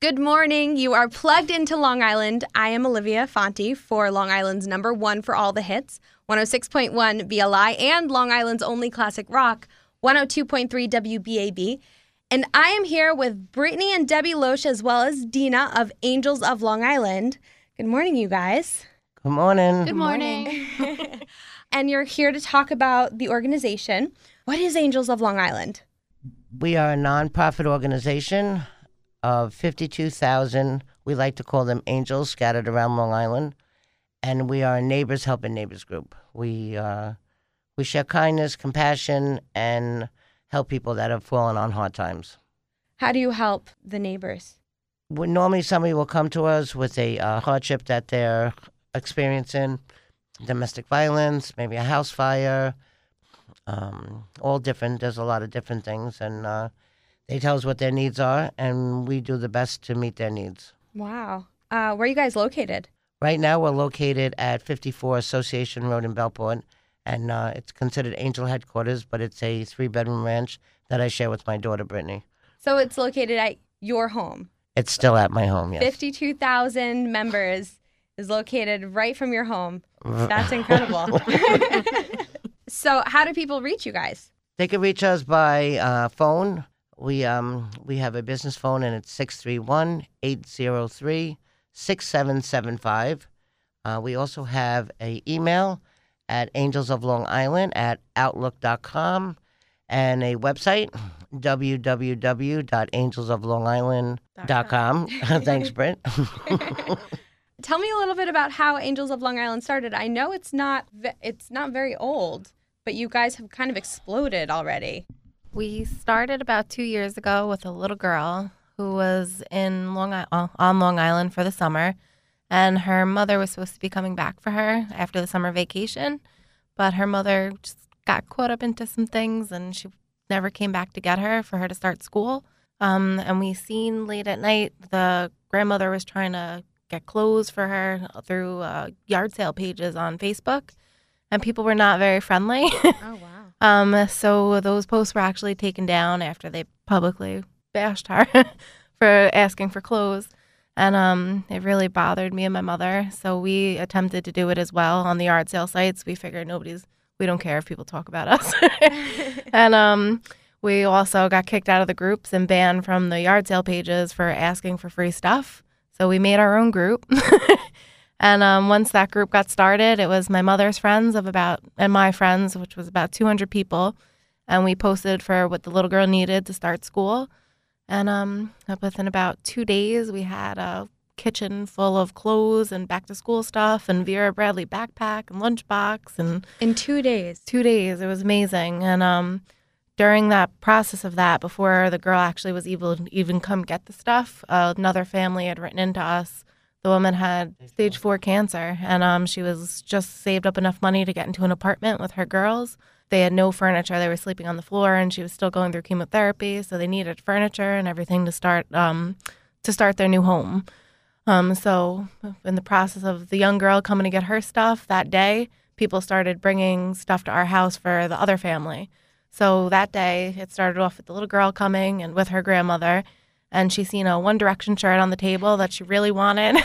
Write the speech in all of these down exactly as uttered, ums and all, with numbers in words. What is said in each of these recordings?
Good morning. You are plugged into Long Island. I am Olivia Fonte for Long Island's number one for all the hits, one oh six point one B L I, and Long Island's only classic rock, one oh two point three W B A B. And I am here with Brittany and Debbie Loesch, as well as Dina of Angels of Long Island. Good morning, you guys. Good morning. Good morning. And you're here to talk about the organization. What is Angels of Long Island? We are a nonprofit organization of fifty-two thousand, we like to call them angels, scattered around Long Island. And we are a Neighbors Helping Neighbors group. We uh, we share kindness, compassion, and help people that have fallen on hard times. How do you help the neighbors? When normally somebody will come to us with a uh, hardship that they're experiencing, domestic violence, maybe a house fire, um, all different. There's a lot of different things. And uh, they tell us what their needs are, and we do the best to meet their needs. Wow. Uh, where are you guys located? Right now, we're located at fifty-four Association Road in Bellport, and uh, it's considered Angel headquarters, but it's a three-bedroom ranch that I share with my daughter, Brittany. So it's located at your home. It's still at my home, yes. fifty-two thousand members is located right from your home. That's incredible. So how do people reach you guys? They can reach us by uh, phone. We um we have a business phone, and it's six three one, eight zero three, six seven seven five. Uh, we also have a email at Angels of Long Island at outlook dot com and a website, w w w dot angels of long island dot com. Thanks, Britt. Tell me a little bit about how Angels of Long Island started. I know it's not ve- it's not very old, but you guys have kind of exploded already. We started about two years ago with a little girl who was in Long I- on Long Island for the summer, and her mother was supposed to be coming back for her after the summer vacation, but her mother just got caught up into some things, and she never came back to get her for her to start school. Um, and we seen late at night the grandmother was trying to get clothes for her through uh, yard sale pages on Facebook, and people were not very friendly. Oh, wow. Um, so those posts were actually taken down after they publicly bashed her for asking for clothes. And um, it really bothered me and my mother. So we attempted to do it as well on the yard sale sites. We figured nobody's, we don't care if people talk about us. And um, we also got kicked out of the groups and banned from the yard sale pages for asking for free stuff. So we made our own group. And um, once that group got started, it was my mother's friends of about, and my friends, which was about two hundred people. And we posted for what the little girl needed to start school. And um, within about two days, we had a kitchen full of clothes and back to school stuff and Vera Bradley backpack and lunchbox. And In two days. two days, it was amazing. And um, during that process of that, before the girl actually was able to even come get the stuff, uh, another family had written into us. The woman had stage four cancer, and um, she was just saved up enough money to get into an apartment with her girls. They had no furniture. They were sleeping on the floor, and she was still going through chemotherapy, so they needed furniture and everything to start um, to start their new home. Um, so in the process of the young girl coming to get her stuff that day, people started bringing stuff to our house for the other family. So that day, it started off with the little girl coming and with her grandmother, and she seen a One Direction shirt on the table that she really wanted.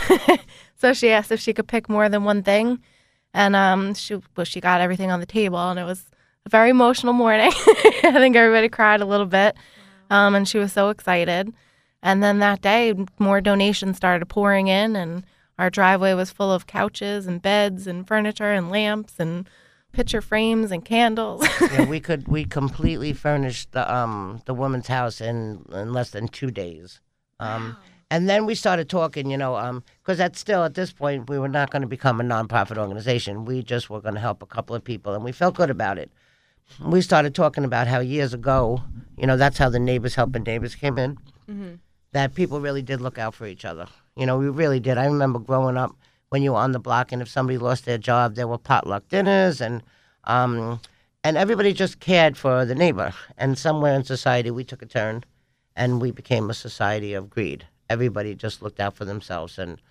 So she asked if she could pick more than one thing. And um, she well, she got everything on the table, and it was a very emotional morning. I think everybody cried a little bit, um, and she was so excited. And then that day, more donations started pouring in, and our driveway was full of couches and beds and furniture and lamps and picture frames and candles. Yeah, we could we completely furnished the um the woman's house in, in less than two days. Um, Wow. And then we started talking, you know, um, because that's still at this point we were not going to become a nonprofit organization. We just were going to help a couple of people, and we felt good about it. We started talking about how years ago, you know, that's how the Neighbors Helping Neighbors came in. Mm-hmm. That people really did look out for each other. You know, we really did. I remember growing up when you were on the block, and if somebody lost their job, there were potluck dinners, and um, and everybody just cared for the neighbor. And somewhere in society, we took a turn, and we became a society of greed. Everybody just looked out for themselves, and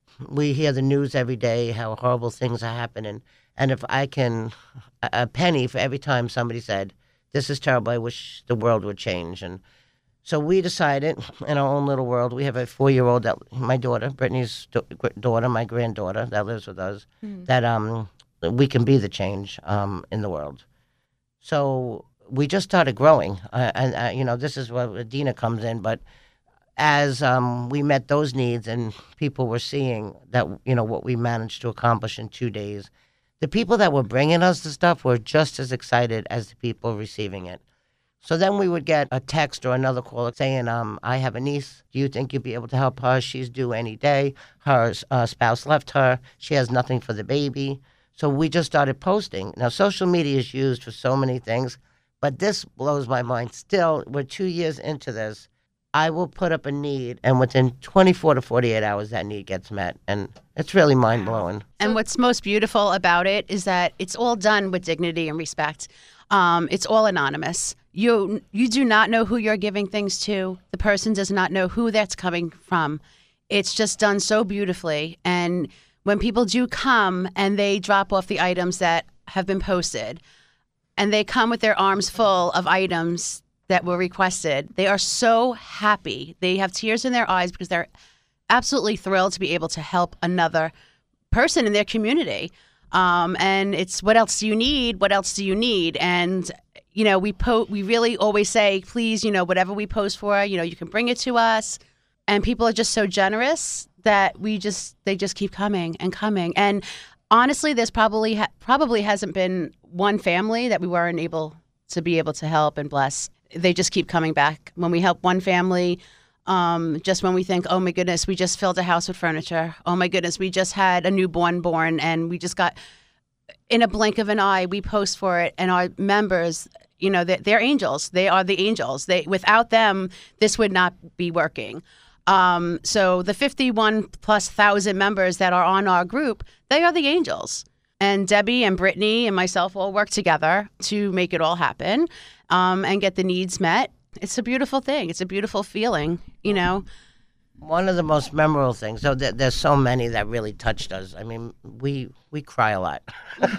we hear the news every day how horrible things are happening. And if I can, a, a penny for every time somebody said, "This is terrible. I wish the world would change," and So we decided in our own little world, we have a four-year-old, that my daughter, Brittany's da- daughter, my granddaughter that lives with us, mm. that um we can be the change um in the world. So we just started growing. Uh, and, uh, you know, this is where Dina comes in, but as um, we met those needs and people were seeing that, you know, what we managed to accomplish in two days, the people that were bringing us the stuff were just as excited as the people receiving it. So then we would get a text or another call saying, um, I have a niece. Do you think you'd be able to help her? She's due any day. Her uh, spouse left her. She has nothing for the baby. So we just started posting. Now, social media is used for so many things, but this blows my mind. Still, we're two years into this. I will put up a need, and within twenty-four to forty-eight hours, that need gets met. And it's really mind-blowing. And what's most beautiful about it is that it's all done with dignity and respect. Um, it's all anonymous. You you do not know who you're giving things to. The person does not know who that's coming from. It's just done so beautifully. And when people do come and they drop off the items that have been posted, and they come with their arms full of items that were requested, they are so happy. They have tears in their eyes because they're absolutely thrilled to be able to help another person in their community. Um, and it's, what else do you need? What else do you need? And, you know, we po- we really always say, please, you know, whatever we post for, you know, you can bring it to us. And people are just so generous that we just, they just keep coming and coming. And honestly, there's probably, ha- probably hasn't been one family that we weren't able to be able to help and bless. They just keep coming back. When we help one family, um, just when we think, oh my goodness, we just filled a house with furniture. Oh my goodness, we just had a newborn born, and we just got, in a blink of an eye, we post for it, and our members, you know, they're, they're angels. They are the angels. They, without them, this would not be working. Um, so the fifty-one plus thousand members that are on our group, they are the angels. And Debbie and Brittany and myself all work together to make it all happen, um, and get the needs met. It's a beautiful thing. It's a beautiful feeling, you know. One of the most memorable things, so th- there's so many that really touched us. I mean, we we cry a lot.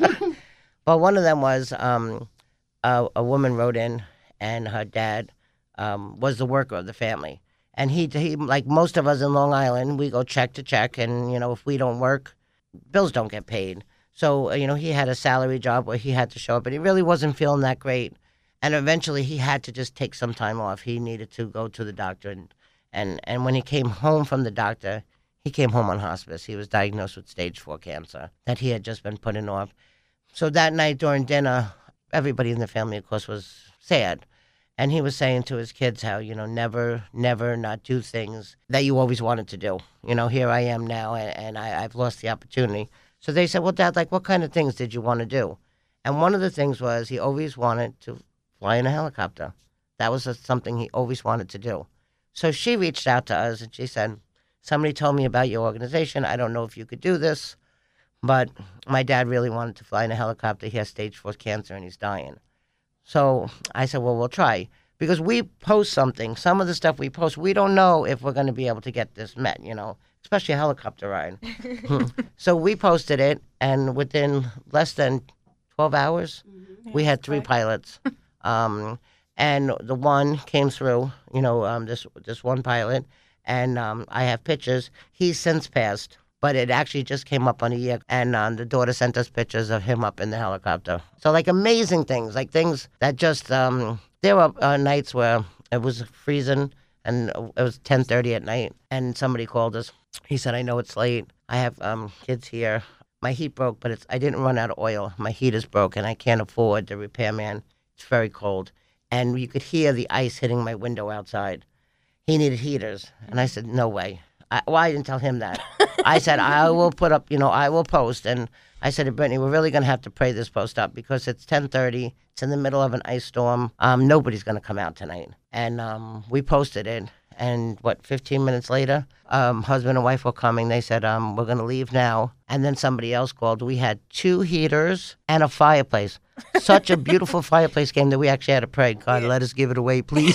But one of them was um, a, a woman wrote in, and her dad um, was the worker of the family. And he, he, like most of us in Long Island, we go check to check, and, you know, if we don't work, bills don't get paid. So, you know, he had a salary job where he had to show up, but he really wasn't feeling that great. And eventually he had to just take some time off. He needed to go to the doctor. And, and, and when he came home from the doctor, he came home on hospice. He was diagnosed with stage four cancer that he had just been putting off. So that night during dinner, everybody in the family, of course, was sad. And he was saying to his kids how, you know, never, never not do things that you always wanted to do. You know, here I am now, and, and I, I've lost the opportunity. So they said, well, Dad, like, what kind of things did you want to do? And one of the things was he always wanted to fly in a helicopter. That was a, something he always wanted to do. So she reached out to us, and she said, somebody told me about your organization. I don't know if you could do this, but my dad really wanted to fly in a helicopter. He has stage four cancer, and he's dying. So I said, well, we'll try. Because we post something, some of the stuff we post, we don't know if we're going to be able to get this met, you know, especially a helicopter ride. So we posted it, and within less than twelve hours, mm-hmm. we had three pilots. um, and the one came through, you know, um, this this one pilot, and um, I have pictures. He's since passed, but it actually just came up on a year, and um, the daughter sent us pictures of him up in the helicopter. So, like, amazing things, like things that just, um, there were uh, nights where it was freezing, and it was ten thirty at night, and somebody called us. He said, I know it's late. I have um, kids here. My heat broke, but it's I didn't run out of oil. My heat is broken. I can't afford the repairman. It's very cold. And you could hear the ice hitting my window outside. He needed heaters. And I said, no way. I, well, I didn't tell him that. I said, I will put up, you know, I will post. And I said to Brittany, we're really going to have to pray this post up because it's ten thirty. It's in the middle of an ice storm. Um, nobody's going to come out tonight. And um, we posted it. And what, fifteen minutes later, um, husband and wife were coming. They said, um, we're going to leave now. And then somebody else called. We had two heaters and a fireplace. Such a beautiful fireplace came that we actually had to pray, God, let us give it away, please.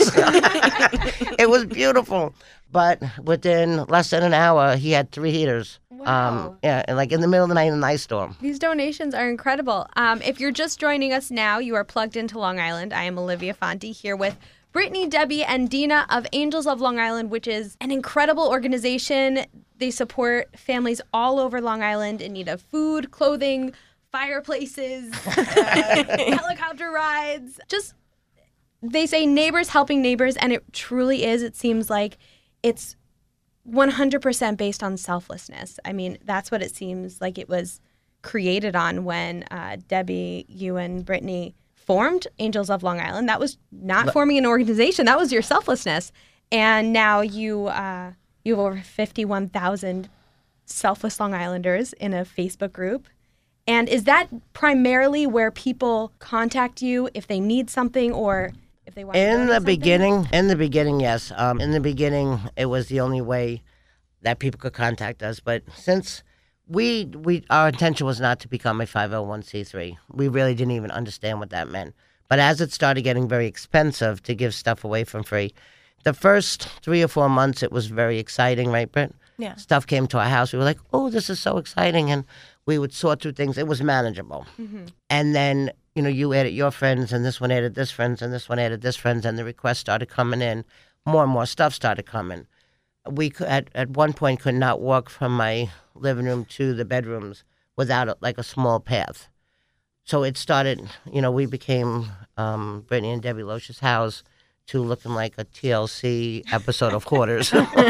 It was beautiful. But within less than an hour, he had three heaters. Wow. Um, yeah, and like in the middle of the night in an ice storm. These donations are incredible. Um, if you're just joining us now, you are plugged into Long Island. I am Olivia Fonte here with Brittany, Debbie, and Dina of Angels of Long Island, which is an incredible organization. They support families all over Long Island in need of food, clothing, fireplaces, uh, helicopter rides. Just, they say neighbors helping neighbors, and it truly is. It seems like it's one hundred percent based on selflessness. I mean, that's what it seems like it was created on when uh, Debbie, you, and Brittany formed Angels of Long Island. That was not forming an organization. That was your selflessness. And now you uh, you have over fifty-one thousand selfless Long Islanders in a Facebook group. And is that primarily where people contact you if they need something or if they want to In donate the something? beginning, in the beginning, yes. Um, in the beginning, it was the only way that people could contact us. But since we we our intention was not to become a five oh one c three, we really didn't even understand what that meant. But as it started getting very expensive to give stuff away for free, the first three or four months it was very exciting, right, Britt? Yeah. Stuff came to our house. We were like, oh, this is so exciting. And we would sort through things. It was manageable. Mm-hmm. And then, you know, you added your friends, and this one added this friends, and this one added this friends, and the requests started coming in. More and more stuff started coming. We could, at, at one point could not walk from my living room to the bedrooms without a, like a small path. So it started, you know, we became um, Brittany and Debbie Loesch's house to looking like a T L C episode of Hoarders.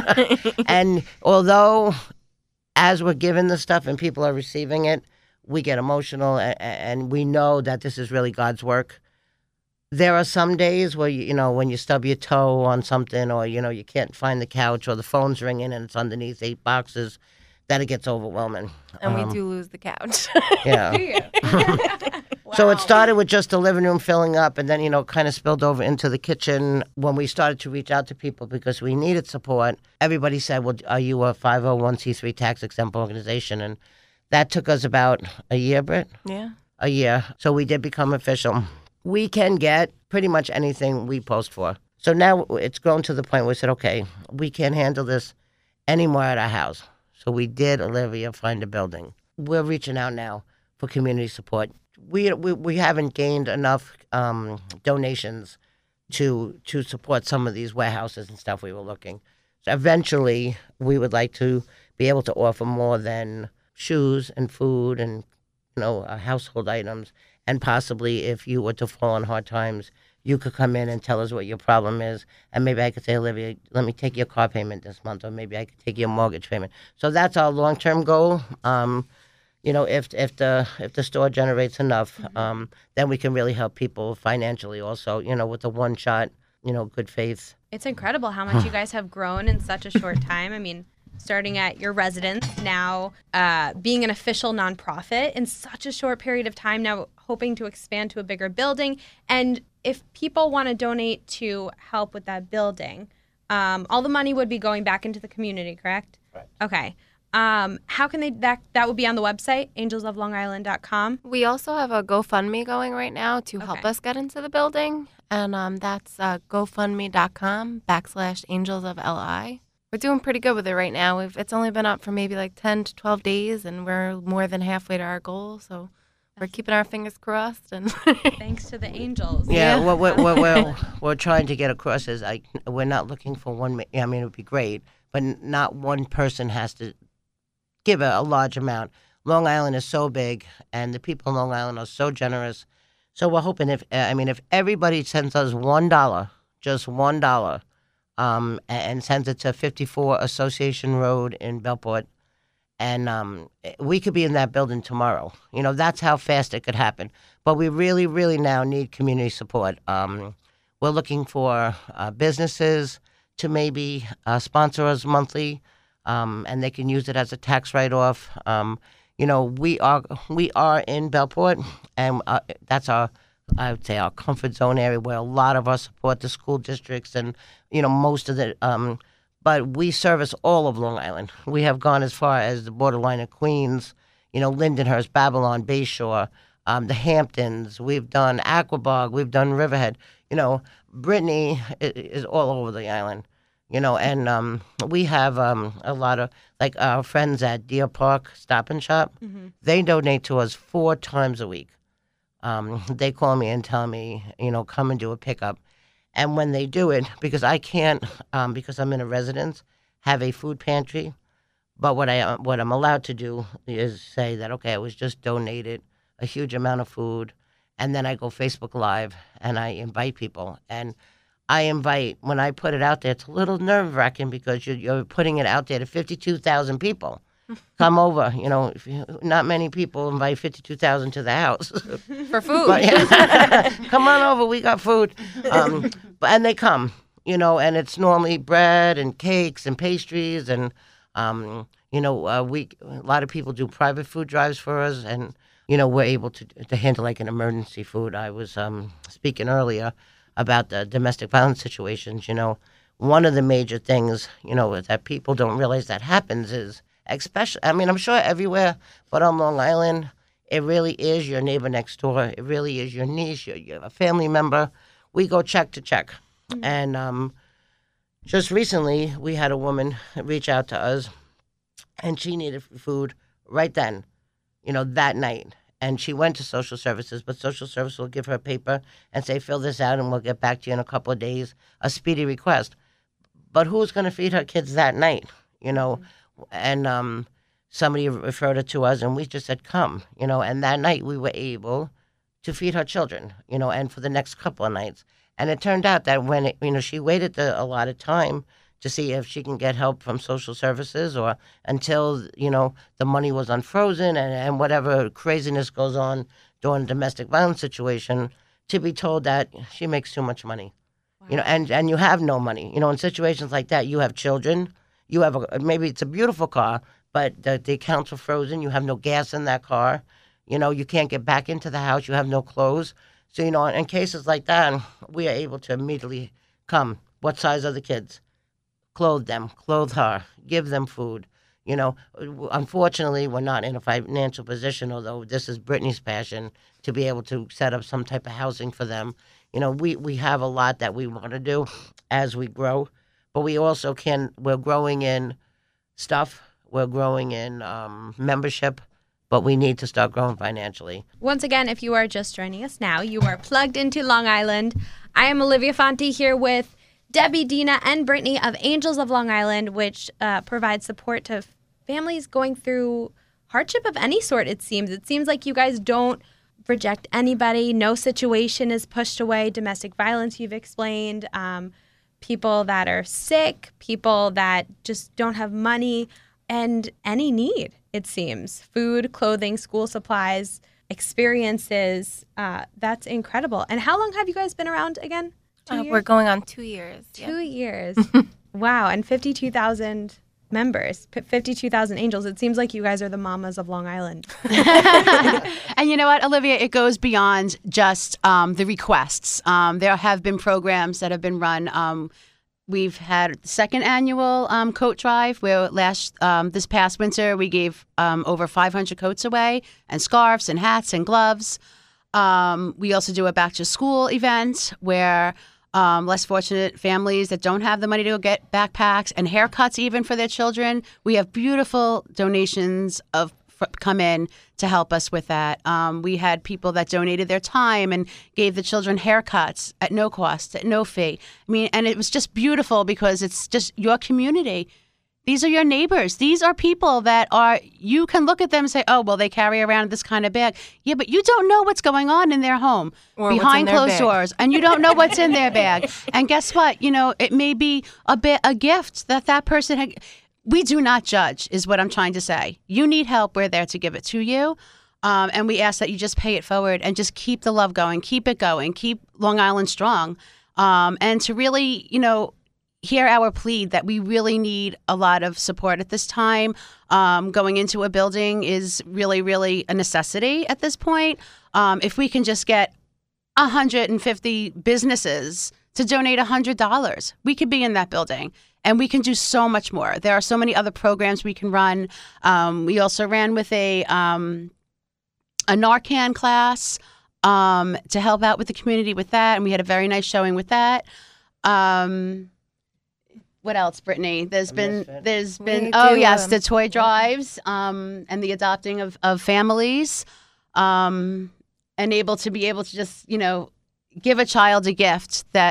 And although as we're giving the stuff and people are receiving it, we get emotional and, and we know that this is really God's work. There are some days where, you, you know, when you stub your toe on something or, you know, you can't find the couch or the phone's ringing and it's underneath eight boxes, that it gets overwhelming. And Um, we do lose the couch. Yeah. So it started with just the living room filling up and then, you know, kind of spilled over into the kitchen. When we started to reach out to people because we needed support, everybody said, well, are you a five oh one c three tax-exempt organization? And that took us about a year, Britt? Yeah. A year. So we did become official. We can get pretty much anything we post for. So now it's grown to the point where we said, okay, we can't handle this anymore at our house. So we did, Olivia, find a building. We're reaching out now for community support. We we, we haven't gained enough um, donations to to support some of these warehouses and stuff we were looking. So eventually, we would like to be able to offer more than shoes and food and, you know, uh, household items. And possibly, if you were to fall on hard times, you could come in and tell us what your problem is. And maybe I could say, Olivia, let me take your car payment this month, or maybe I could take your mortgage payment. So that's our long-term goal. Um, you know, if if the if the store generates enough, mm-hmm. um, then we can really help people financially also, you know, with the one shot, you know, good faith. It's incredible how much you guys have grown in such a short time. I mean, starting at your residence, now uh, being an official nonprofit in such a short period of time, now hoping to expand to a bigger building. And if people want to donate to help with that building, um, all the money would be going back into the community, correct? Right. Okay. Um, how can they, that, that would be on the website, angels of long island dot com. We also have a GoFundMe going right now to help Okay. us get into the building. And um, that's uh, GoFundMe.com backslash Angels of L I. We're doing pretty good with it right now. We've, it's only been up for maybe like ten to twelve days, and we're more than halfway to our goal. So we're keeping our fingers crossed. And Thanks to the angels. Yeah, Yeah. what we're, what we're, we're trying to get across is I, we're not looking for one, ma- I mean, it would be great, but n- not one person has to give a, a large amount. Long Island is so big, and the people in Long Island are so generous. So we're hoping if, uh, I mean, if everybody sends us one dollar, just one dollar, um, a- and sends it to fifty-four Association Road in Bellport, and um, we could be in that building tomorrow. You know, that's how fast it could happen. But we really, really now need community support. Um, we're looking for uh, businesses to maybe uh, sponsor us monthly, um, and they can use it as a tax write-off. Um, you know, we are we are in Bellport, and uh, that's our, I would say, our comfort zone area where a lot of us support the school districts and, you know, most of the. Um, but we service all of Long Island. We have gone as far as the borderline of Queens, you know, Lindenhurst, Babylon, Bayshore, um, the Hamptons. We've done Aquabog. We've done Riverhead. You know, Brittany is, is all over the island. You know, and um, we have um, a lot of, like our friends at Deer Park Stop and Shop. Mm-hmm. They donate to us four times a week. Um, they call me and tell me, you know, come and do a pickup. And when they do it, because I can't, um, because I'm in a residence, have a food pantry. But what I uh, what I'm allowed to do is say that, okay, I was just donated a huge amount of food, and then I go Facebook Live and I invite people. And I invite, when I put it out there, it's a little nerve wracking because you're, you're putting it out there to fifty-two thousand people. Come over, you know. If you, not many people invite fifty-two thousand to the house For food. But, yeah, come on over, we got food. Um, but, and they come, you know, and it's normally bread and cakes and pastries and, um, you know, uh, we a lot of people do private food drives for us, and you know, we're able to to handle like an emergency food. I was um, speaking earlier about the domestic violence situations. You know, one of the major things, you know, that people don't realize that happens is, especially, I mean, I'm sure everywhere, but on Long Island, it really is your neighbor next door. It really is your niece, your, your a family member. We go check to check. Mm-hmm. And um, just recently, we had a woman reach out to us, and she needed food right then, you know, that night. And she went to social services, but social services will give her a paper and say, fill this out and we'll get back to you in a couple of days, a speedy request. But who's going to feed her kids that night, you know? Mm-hmm. And um, somebody referred her to us, and we just said, come, you know, and that night we were able to feed her children, you know, and for the next couple of nights. And it turned out that when, it, you know, she waited the, a lot of time to see if she can get help from social services, or until, you know, the money was unfrozen and, and whatever craziness goes on during a domestic violence situation, to be told that she makes too much money. Wow. You know, and, and you have no money. You know, in situations like that, you have children, you have a, maybe it's a beautiful car, but the, the accounts are frozen, you have no gas in that car, you know, you can't get back into the house, you have no clothes. So, you know, in cases like that, we are able to immediately come. What size are the kids? Clothe them, clothe her, give them food. You know, unfortunately, we're not in a financial position, although this is Brittany's passion, to be able to set up some type of housing for them. You know, we, we have a lot that we want to do as we grow, but we also can, we're growing in stuff, we're growing in um, membership, but we need to start growing financially. Once again, if you are just joining us now, you are plugged into Long Island. I am Olivia Fonte here with Debbie, Dina, and Brittany of Angels of Long Island, which uh, provides support to families going through hardship of any sort, it seems. It seems like you guys don't reject anybody. No situation is pushed away. Domestic violence, you've explained. Um, people that are sick, people that just don't have money, and any need, it seems. Food, clothing, school supplies, experiences. Uh, that's incredible. And how long have you guys been around again? Uh, we're going on two years. Two yep. years. Wow. And fifty-two thousand members, fifty-two thousand angels. It seems like you guys are the mamas of Long Island. And you know what, Olivia, it goes beyond just um, the requests. Um, there have been programs that have been run. Um, we've had the second annual um, coat drive where last um, this past winter we gave um, over five hundred coats away, and scarves and hats and gloves. Um, we also do a back to school event where Um, less fortunate families that don't have the money to get backpacks and haircuts even for their children. We have beautiful donations of f- come in to help us with that. Um, we had people that donated their time and gave the children haircuts at no cost, at no fee. I mean, and it was just beautiful because it's just your community. These are your neighbors. These are people that are, you can look at them and say, oh, well, they carry around this kind of bag. Yeah, but you don't know what's going on in their home or behind closed bag. doors, and you don't know what's in their bag. And guess what? You know, it may be a bit a gift that that person had. We do not judge, is what I'm trying to say. You need help. We're there to give it to you. Um, and we ask that you just pay it forward and just keep the love going, keep it going, keep Long Island strong. Um, and to really, you know, hear our plea that we really need a lot of support at this time. Um, going into a building is really, really a necessity at this point. Um, if we can just get one hundred fifty businesses to donate one hundred dollars, we could be in that building. And we can do so much more. There are so many other programs we can run. Um, we also ran with a um, a Narcan class um, to help out with the community with that. And we had a very nice showing with that. Um, What else, Brittany? There's A been, misfit. there's We been, do, oh yes, um, the toy drives um, and the adopting of, of families, um, and able to be able to just, you know, give a child a gift that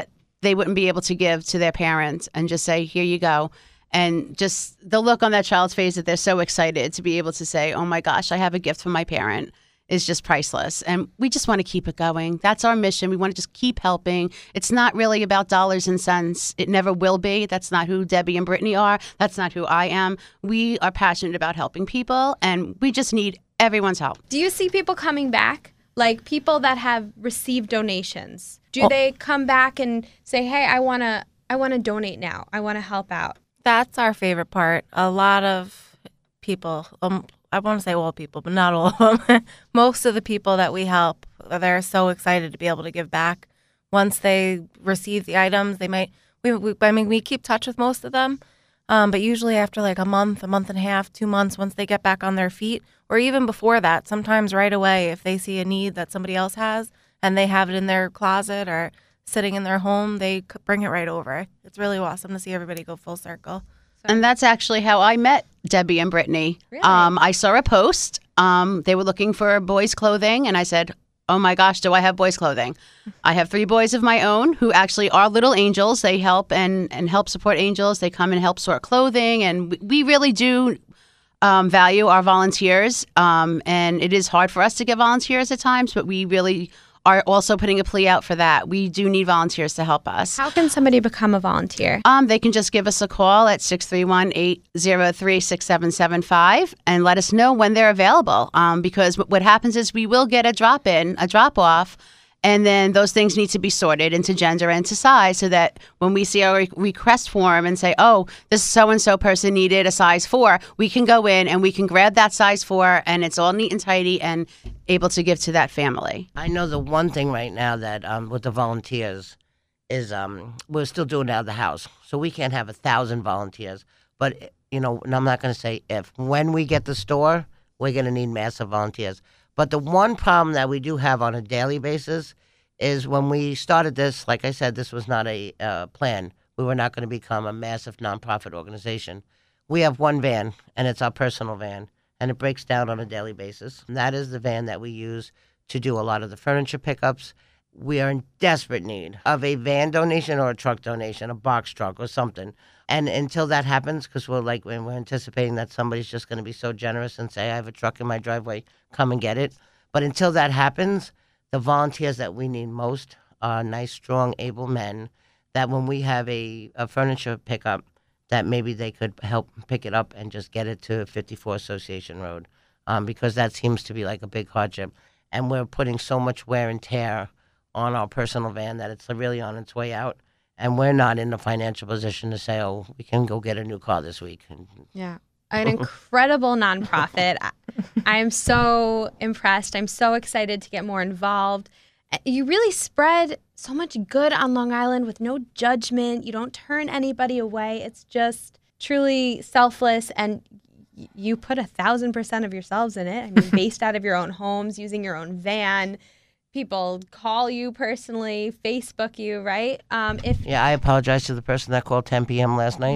they wouldn't be able to give to their parents and just say, here you go. And just the look on that child's face that they're so excited to be able to say, oh my gosh, I have a gift from my parent, is just priceless. And we just want to keep it going. That's our mission. We want to just keep helping. It's not really about dollars and cents. It never will be. That's not who Debbie and Brittany are. That's not who I am. We are passionate about helping people, and we just need everyone's help. Do you see people coming back? Like people that have received donations? Do Oh. they come back and say, hey, I want to I want to donate now. I want to help out? That's our favorite part. A lot of people, um, I want to say all people, but not all of them. Most of the people that we help, they're so excited to be able to give back. Once they receive the items, they might, we, we I mean, we keep touch with most of them, um, but usually after like a month, a month and a half, two months, once they get back on their feet, or even before that, sometimes right away, if they see a need that somebody else has and they have it in their closet or sitting in their home, they c- bring it right over. It's really awesome to see everybody go full circle. And that's actually how I met Debbie and Brittany. Really? Um, I saw a post. Um, they were looking for boys' clothing, and I said, oh my gosh, do I have boys' clothing? I have three boys of my own who actually are little angels. They help and, and help support angels. They come and help sort clothing, and we, we really do um, value our volunteers. Um, and it is hard for us to get volunteers at times, but we really are also putting a plea out for that. We do need volunteers to help us. How can somebody become a volunteer? Um, they can just give us a call at six three one, eight zero three, six seven seven five and let us know when they're available. Um, because what happens is we will get a drop-in, a drop-off, and then those things need to be sorted into gender and to size so that when we see our re- request form and say, oh, this so-and-so person needed a size four, we can go in and we can grab that size four and it's all neat and tidy and able to give to that family. I know the one thing right now that um, with the volunteers is um, we're still doing it out of the house. So we can't have a thousand volunteers. But, you know, and I'm not going to say if. When we get the store, we're going to need massive volunteers. But the one problem that we do have on a daily basis is when we started this, like I said, this was not a uh, plan. We were not going to become a massive nonprofit organization. We have one van, and it's our personal van, and it breaks down on a daily basis. And that is the van that we use to do a lot of the furniture pickups. We are in desperate need of a van donation or a truck donation, a box truck or something. And until that happens, because we're like when we're anticipating that somebody's just going to be so generous and say, I have a truck in my driveway, come and get it. But until that happens, the volunteers that we need most are nice, strong, able men that when we have a, a furniture pickup, that maybe they could help pick it up and just get it to fifty-four Association Road, um, because that seems to be like a big hardship. And we're putting so much wear and tear on our personal van that it's really on its way out. And we're not in the financial position to say, oh, we can go get a new car this week. Yeah. An incredible nonprofit. I, I am so impressed. I'm so excited to get more involved. You really spread so much good on Long Island with no judgment. You don't turn anybody away. It's just truly selfless, and y- you put a thousand percent of yourselves in it. I mean, based out of your own homes, using your own van. People call you personally, Facebook you, right? Um, if Yeah, I apologize to the person that called ten p.m. last night.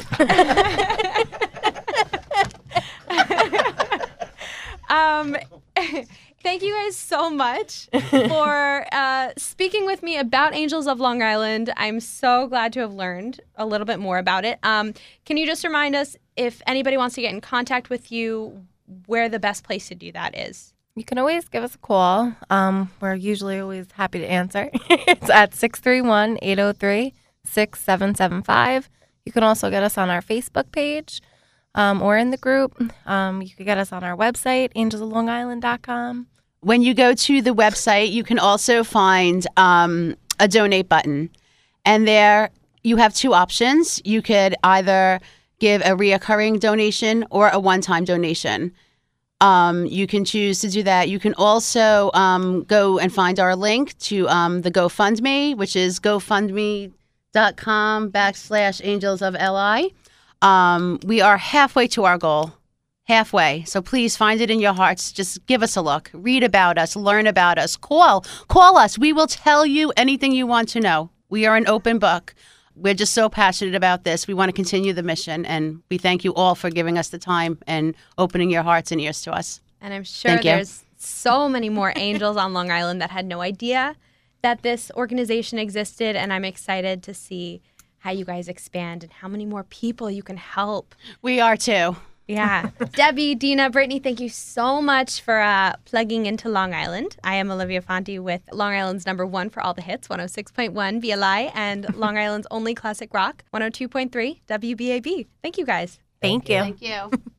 um, thank you guys so much for uh, speaking with me about Angels of Long Island. I'm so glad to have learned a little bit more about it. Um, can you just remind us, if anybody wants to get in contact with you, where the best place to do that is? You can always give us a call. Um, we're usually always happy to answer. It's at six three one, eight oh three, six seven seven five. You can also get us on our Facebook page um, or in the group. Um, you can get us on our website, angels of long island dot com. When you go to the website, you can also find um, a donate button. And there you have two options. You could either give a reoccurring donation or a one-time donation. Um, you can choose to do that. You can also um, go and find our link to um, the GoFundMe, which is gofundme.com backslash angels of LI. Um, we are halfway to our goal. Halfway. So please find it in your hearts. Just give us a look. Read about us. Learn about us. Call. Call us. We will tell you anything you want to know. We are an open book. We're just so passionate about this. We want to continue the mission, and we thank you all for giving us the time and opening your hearts and ears to us. And I'm sure Thank you. there's so many more angels on Long Island that had no idea that this organization existed, and I'm excited to see how you guys expand and how many more people you can help. We are too. Yeah. Debbie, Dina, Brittany, thank you so much for uh, plugging into Long Island. I am Olivia Fonte with Long Island's number one for all the hits, one oh six point one V L I, and Long Island's only classic rock, one oh two point three W B A B. Thank you guys. Thank you. Thank you.